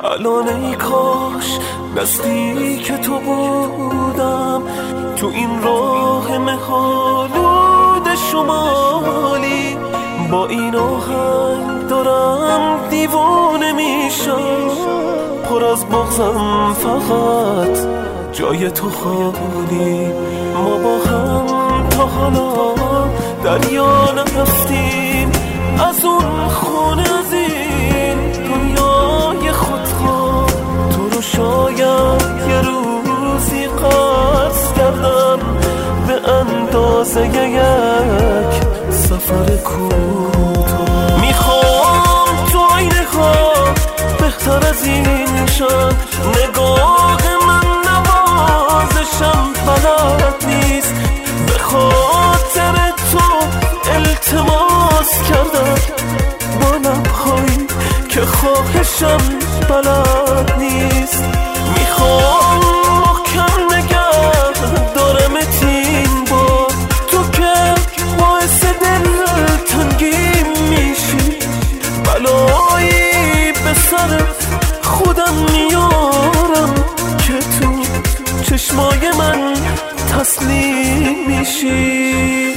الان ای کاش نزدیک تو بودم، تو این راه مه‌آلود شمالی. با این آهنگ دارم دیوانه میشم، پر از بغضم فقط جای تو خالی. ما با هم تا حالا دریا نرفتیم، از اون خونه از این دنیای خودخواه. تو رو شاید یه روزی قصد کردم به اندازه یک سفر کوتاه. میخوام تو آینه ها بهتر از این شن، نگاه من نوازشم بلد نیست. به خاطر تو التماس کردم با لبهایی که خواهشم بلد نیست. میخوام محکم نگه دارمت این بار، تو که باعث دلتنگی میشی. بلایی به سر خودم میارم که تو چشمای من تسلیم میشی.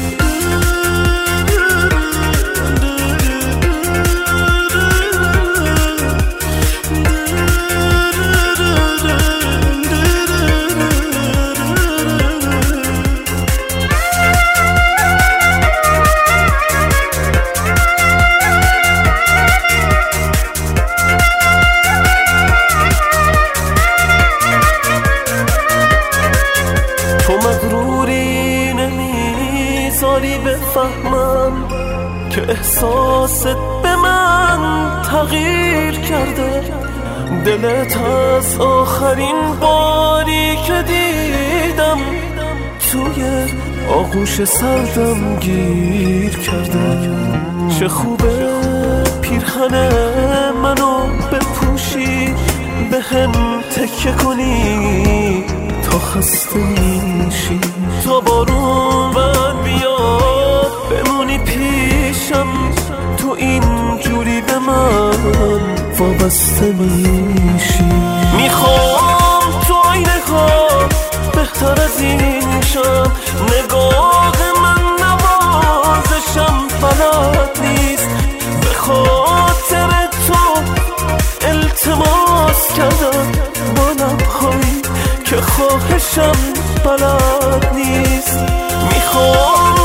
نمیذاری بفهمم که احساست به من تغییر کرده. دلت از آخرین باری که دیدم توی آغوش سردم گیر کرده. چه خوبه پیرهن منو بپوشی، به هم تکیه کنی تا خسته میشی. تا بارون بر بیاد بمونی پیشم، تو این جوری به من وابسته میشی. میخوام تو آینه ها بهتر از این شم، نگاه من نوازشم بلد نیست. به خاطر تو التماس کردم با لبهایی که خواهشم بلد نیست. میخوام